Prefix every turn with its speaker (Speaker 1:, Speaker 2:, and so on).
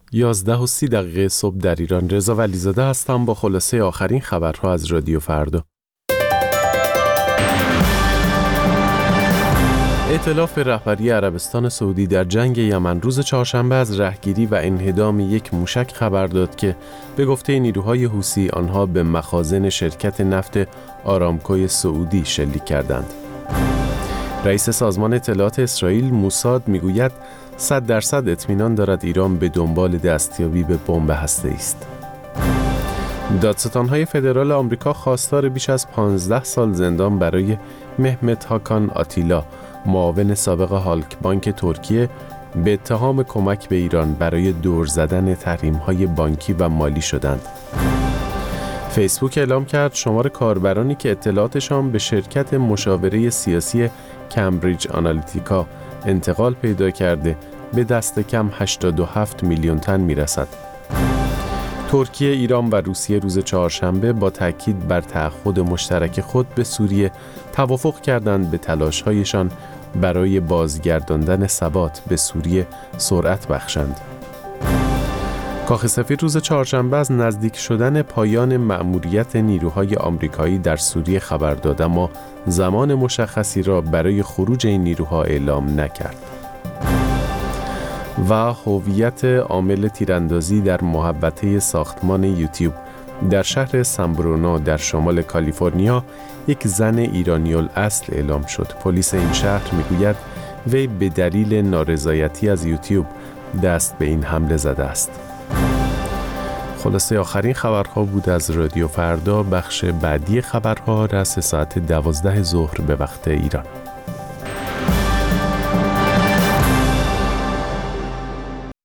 Speaker 1: 11:30 صبح در ایران. رضا ولیزاده هستم با خلاصه آخرین خبرها از رادیو فردا. ائتلاف رهبری عربستان سعودی در جنگ یمن روز چهارشنبه از رهگیری و انهدام یک موشک خبر داد که به گفته نیروهای حوثی آنها به مخازن شرکت نفت آرامکوی سعودی شلیک کردند. رئیس سازمان اطلاعات اسرائیل موساد میگوید 100% اطمینان دارد ایران به دنبال دستیابی به بمب هسته‌ای است. دادستان‌های فدرال آمریکا خواستار بیش از 15 سال زندان برای مهمت هاکان آتیلا، معاون سابق هالک بانک ترکیه، به اتهام کمک به ایران برای دور زدن تحریم‌های بانکی و مالی شدند. فیسبوک اعلام کرد شمار کاربرانی که اطلاعاتشان به شرکت مشاوره سیاسی کمبریج آنالیتیکا انتقال پیدا کرده به دست کم 87 میلیون تن میرسد. ترکیه، ایران و روسیه روز چهارشنبه با تاکید بر تعهد مشترک خود به سوریه توافق کردند به تلاش‌هایشان برای بازگرداندن ثبات به سوریه سرعت بخشند. کاخ سفید روز چهارشنبه از نزدیک شدن پایان مأموریت نیروهای آمریکایی در سوریه خبر داد، اما زمان مشخصی را برای خروج این نیروها اعلام نکرد. و هویت عامل تیراندازی در محوطه ساختمان یوتیوب در شهر سان در شمال کالیفرنیا یک زن ایرانی‌الاصل اعلام شد. پلیس این شهر میگوید وی به دلیل نارضایتی از یوتیوب دست به این حمله زده است. خلاصه آخرین خبرها بود از رادیو فردا. بخش بعدی خبرها رأس ساعت 12 ظهر به وقت ایران.